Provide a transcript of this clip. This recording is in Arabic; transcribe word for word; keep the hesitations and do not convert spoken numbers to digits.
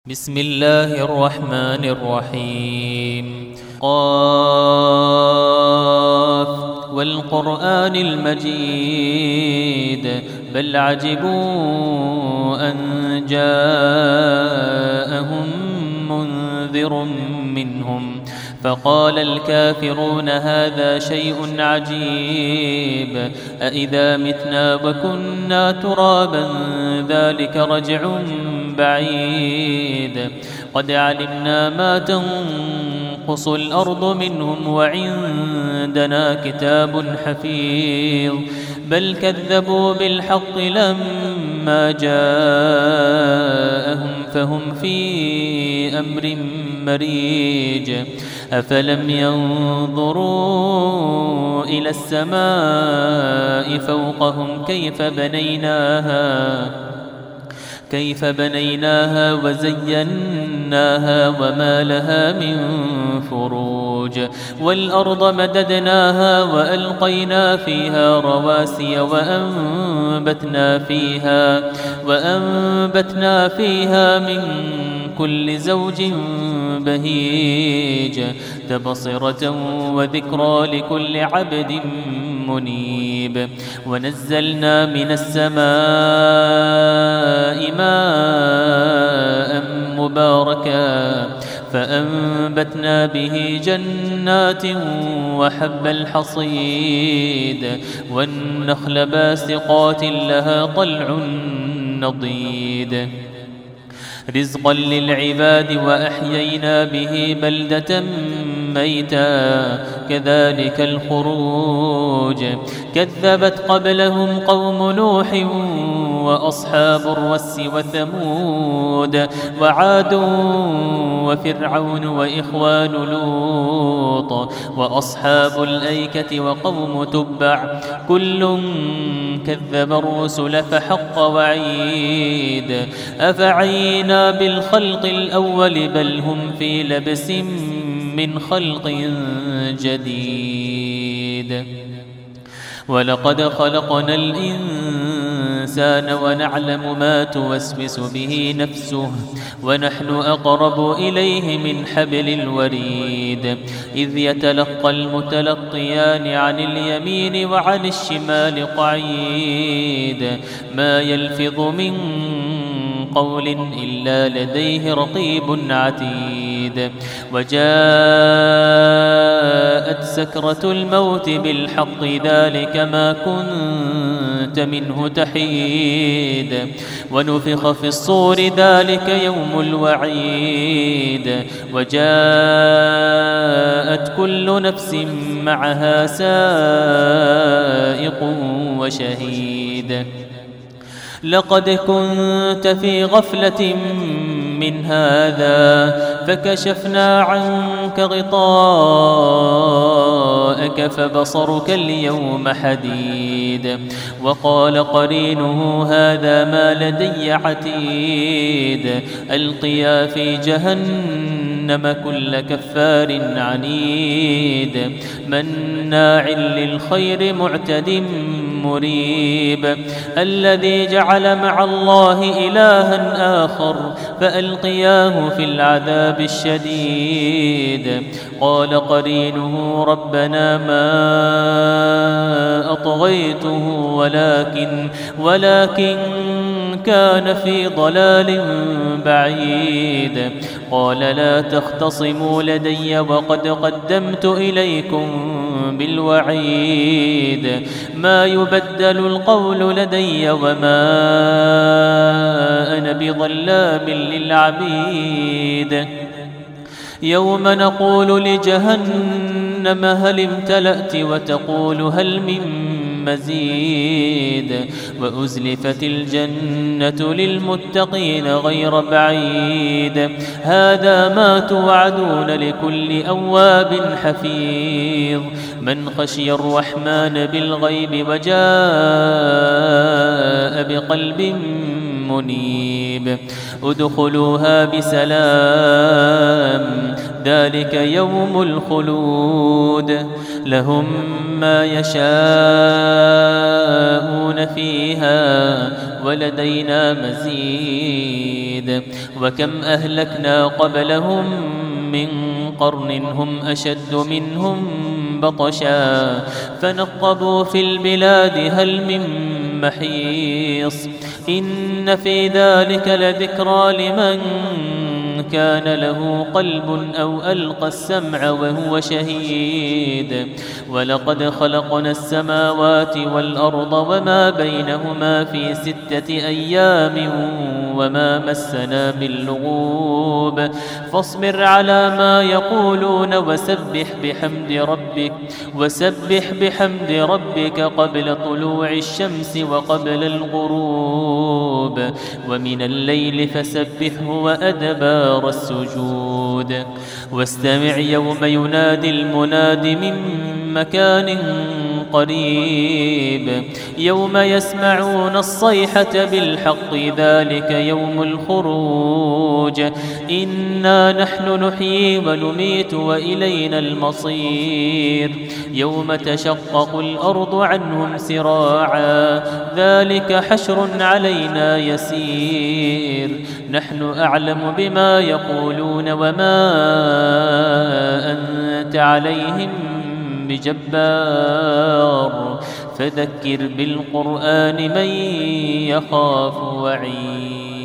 بسم الله الرحمن الرحيم قاف والقرآن المجيد بل عجبوا أن جاءهم منذر منهم فقال الكافرون هذا شيء عجيب أإذا متنا وكنا ترابا ذلك رجع بعيد قد علمنا ما تنقص الأرض منهم وعندنا كتاب حفيظ بل كذبوا بالحق لما جاءهم فهم في أمر مريج أفلم ينظروا إلى السماء فوقهم كيف بنيناها كيف بنيناها وزيناها وما لها من فروج والأرض مددناها وألقينا فيها رواسي وأنبتنا فيها وأنبتنا فيها من كل زوج بهيج تبصرة وذكرى لكل عبد منيب ونزلنا من السماء ماء مباركا فأنبتنا به جنات وحب الحصيد والنخل باسقات لها طلع نضيد رزقا للعباد وأحيينا به بلدة ميتا كذلك الخروج كذبت قبلهم قوم نوح وأصحاب الرس وثمود وعاد وفرعون وإخوان لوط وأصحاب الأيكة وقوم تبع كل كذب الرسل فحق وعيد أفعينا بالخلق الأول بل هم في لبس من خلق جديد ولقد خلقنا الإنسان ونعلم ما توسوس به نفسه ونحن أقرب إليه من حبل الوريد إذ يتلقى المتلقيان عن اليمين وعن الشمال قعيد ما يلفظ من قول إلا لديه رقيب عتيد وجاءت سكرة الموت بالحق ذلك ما كنت منه تحيد ونفخ في الصور ذلك يوم الوعيد وجاءت كل نفس معها سائق وشهيد لقد كنت في غفلة من هذا فكشفنا عنك غطاءك فبصرك اليوم حديد وقال قرينه هذا ما لدي عتيد ألقيا في جهنم كل كفار عنيد مناع للخير معتد مريب الذي جعل مع الله إلها آخر فألقياه في العذاب الشديد قال قرينه ربنا ما أطغيته ولكن ولكن كان في ضلال بعيد قال لا تختصموا لدي وقد قدمت إليكم بالوعيد ما يبدل القول لدي وما أنا بظلام للعبيد يوم نقول لجهنم هل امتلأت وتقول هل من مزيد وأزلفت الجنة للمتقين غير بعيد هذا ما توعدون لكل أواب حفيظ من خشي الرحمن بالغيب وجاء بقلب منيب ادخلوها بسلام ذلك يوم الخلود لهم ما يشاءون فيها ولدينا مزيد شديد وكم أهلكنا قبلهم من قرن هم أشد منهم بطشا فنقبوا في البلاد هل من محيص إن في ذلك لذكرى لمن كان له قلب أو ألقى السمع وهو شهيد ولقد خلقنا السماوات والأرض وما بينهما في ستة أيام وما مسنا من لغوب فاصبر على ما يقولون وسبح بحمد ربك وسبح بحمد ربك قبل طلوع الشمس وقبل الغروب ومن الليل فسبحه وأدبار السجود واستمع يوم ينادي المناد من مكان قريب يوم يسمعون الصيحة بالحق ذلك يوم الخروج إنا نحن نحيي ونميت وإلينا المصير يوم تشقق الأرض عنهم سراعا ذلك حشر علينا يسير نحن أعلم بما يقولون وما أنت عليهم بجبار فذكر بالقرآن من يخاف وعيد.